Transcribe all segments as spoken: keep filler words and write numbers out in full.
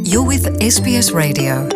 You're with S B S Radio.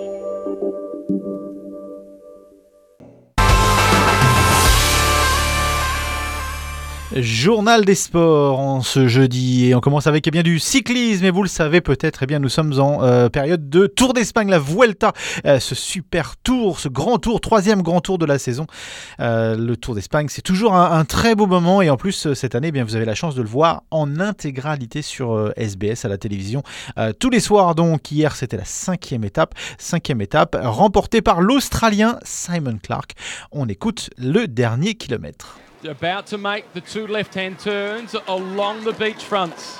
Journal des sports en ce jeudi et on commence avec eh bien, du cyclisme et vous le savez peut-être, eh bien, nous sommes en euh, période de Tour d'Espagne, la Vuelta, euh, ce super tour, ce grand tour, troisième grand tour de la saison. Euh, le Tour d'Espagne, c'est toujours un, un très beau moment et en plus cette année, eh bien, vous avez la chance de le voir en intégralité sur euh, S B S à la télévision euh, tous les soirs. Donc hier c'était la cinquième étape, cinquième étape remportée par l'Australien Simon Clarke. On écoute le dernier kilomètre. About to make the two left-hand turns along the beach fronts.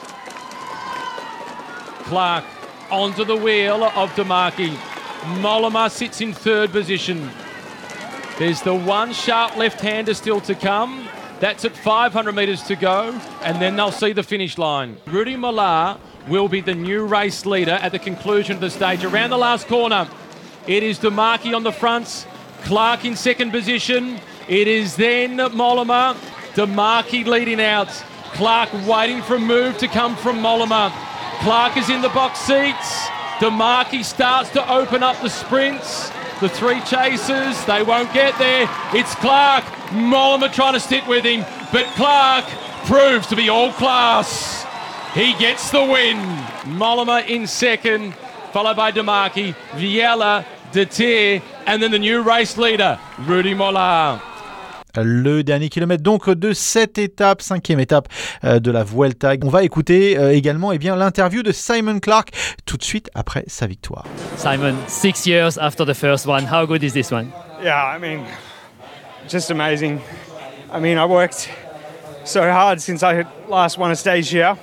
Clarke onto the wheel of DeMarchi. Mollema sits in third position. There's the one sharp left-hander still to come. That's at five hundred metres to go, and then they'll see the finish line. Rudy Mollema will be the new race leader at the conclusion of the stage. Around the last corner, it is DeMarchi on the fronts, Clarke in second position. It is then Mollema, DeMarchi leading out. Clarke waiting for a move to come from Mollema. Clarke is in the box seats. DeMarchi starts to open up the sprints. The three chasers, they won't get there. It's Clarke. Mollema trying to stick with him, but Clarke proves to be all class. He gets the win. Mollema in second, followed by DeMarchi, Viella, Deter, and then the new race leader, Rudy Mollema. Le dernier kilomètre donc de cette étape, cinquième étape euh, de la Vuelta. On va écouter euh, également eh bien, l'interview de Simon Clarke tout de suite après sa victoire. Simon, six years after the first one, how good is this one? Yeah, I mean, just amazing. I mean, I worked so hard since I had last won a stage here,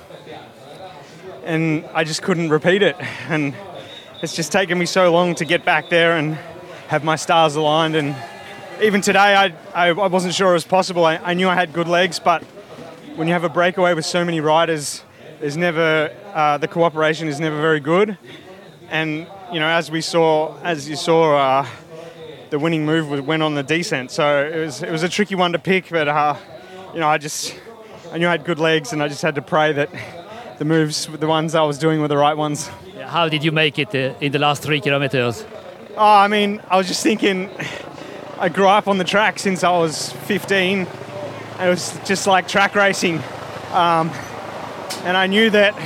and I just couldn't repeat it. And it's just taken me so long to get back there and have my stars aligned. And even today, I, I, I wasn't sure it was possible. I, I knew I had good legs, but when you have a breakaway with so many riders, there's never uh, the cooperation is never very good. And you know, as we saw, as you saw, uh, the winning move went on the descent. So it was it was a tricky one to pick, but uh, you know, I just I knew I had good legs, and I just had to pray that the moves, the ones I was doing, were the right ones. How did you make it uh, in the last three kilometers? Oh, I mean, I was just thinking. I grew up on the track since I was fifteen. It was just like track racing. Um, and I knew that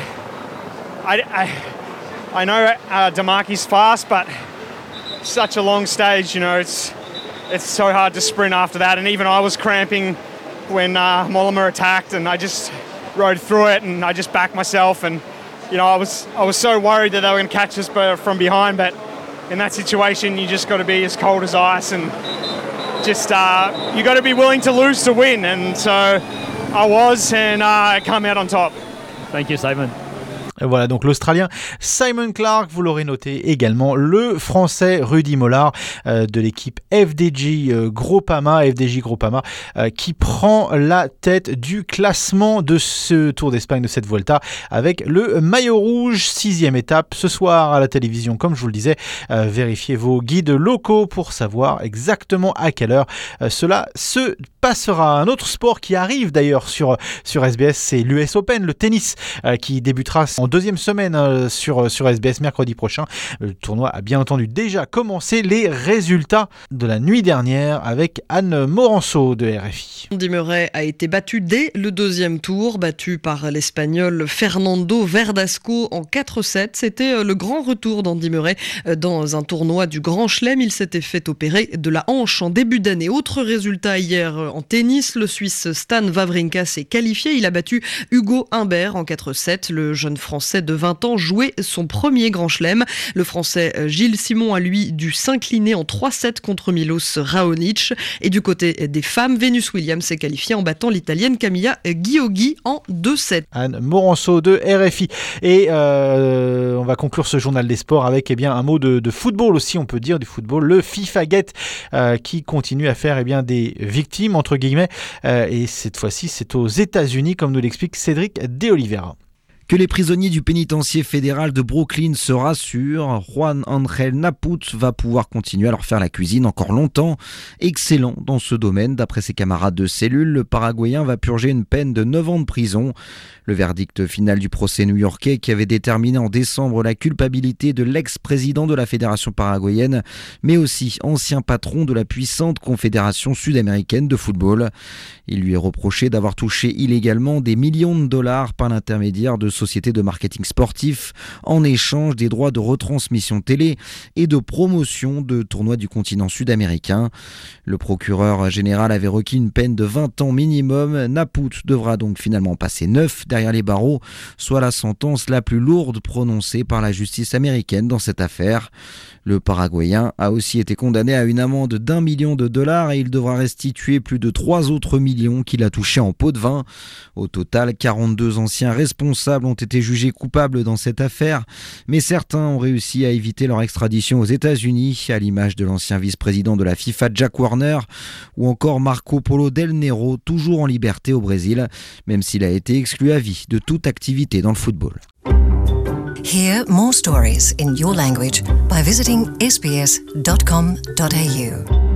I, I, I know uh, DeMarchi's fast, but such a long stage, you know, it's it's so hard to sprint after that. And even I was cramping when uh, Mollema attacked, and I just rode through it, and I just backed myself. And, you know, I was I was so worried that they were going to catch us from behind, but in that situation, you just got to be as cold as ice, and just uh, you got to be willing to lose to win. And so I was, and uh, I come out on top. Thank you, Simon. Voilà donc l'Australien Simon Clarke, vous l'aurez noté également, le Français Rudy Mollema euh, de l'équipe F D J euh, Groupama, F D J Groupama euh, qui prend la tête du classement de ce Tour d'Espagne, de cette Vuelta, avec le maillot rouge, sixième étape ce soir à la télévision. Comme je vous le disais, euh, vérifiez vos guides locaux pour savoir exactement à quelle heure euh, cela se passera. Un autre sport qui arrive d'ailleurs sur, sur S B S, c'est l'U S Open, le tennis, euh, qui débutera en deuxième semaine euh, sur, sur S B S mercredi prochain. Le tournoi a bien entendu déjà commencé. Les résultats de la nuit dernière avec Anne Moranceau de R F I. Andy Murray a été battu dès le deuxième tour, battu par l'Espagnol Fernando Verdasco en quatre sept. C'était le grand retour d'Andy Murray dans un tournoi du Grand Chelem. Il s'était fait opérer de la hanche en début d'année. Autre résultat hier en tennis, le Suisse Stan Wawrinka s'est qualifié. Il a battu Hugo Humbert en quatre sept. Le jeune Français de vingt ans jouait son premier Grand Chelem. Le Français Gilles Simon a lui dû s'incliner en trois sept contre Milos Raonic. Et du côté des femmes, Venus Williams s'est qualifiée en battant l'Italienne Camilla Ghioghi en deux sept. Anne Moranceau de R F I. Et euh, on va conclure ce journal des sports avec eh bien, un mot de, de football aussi, on peut dire du football, le FIFA Gate euh, qui continue à faire eh bien, des victimes entre guillemets. Euh, et cette fois-ci, c'est aux États-Unis, comme nous l'explique Cédric De Oliveira. Que les prisonniers du pénitencier fédéral de Brooklyn se rassurent, Juan Angel Naput va pouvoir continuer à leur faire la cuisine encore longtemps. Excellent dans ce domaine, d'après ses camarades de cellule, le Paraguayen va purger une peine de neuf ans de prison. Le verdict final du procès new-yorkais qui avait déterminé en décembre la culpabilité de l'ex-président de la Fédération paraguayenne, mais aussi ancien patron de la puissante Confédération sud-américaine de football. Il lui est reproché d'avoir touché illégalement des millions de dollars par l'intermédiaire de sociétés de marketing sportif en échange des droits de retransmission télé et de promotion de tournois du continent sud-américain. Le procureur général avait requis une peine de vingt ans minimum. Naput devra donc finalement passer neuf derrière les barreaux, soit la sentence la plus lourde prononcée par la justice américaine dans cette affaire. Le Paraguayen a aussi été condamné à une amende d'un million de dollars et il devra restituer plus de trois autres millions qu'il a touchés en pot de vin. Au total, quarante-deux anciens responsables ont été jugés coupables dans cette affaire, mais certains ont réussi à éviter leur extradition aux États-Unis, à l'image de l'ancien vice-président de la FIFA Jack Warner ou encore Marco Polo Del Nero, toujours en liberté au Brésil, même s'il a été exclu à vie de toute activité dans le football. Hear more stories in your language by visiting s b s dot com dot a u.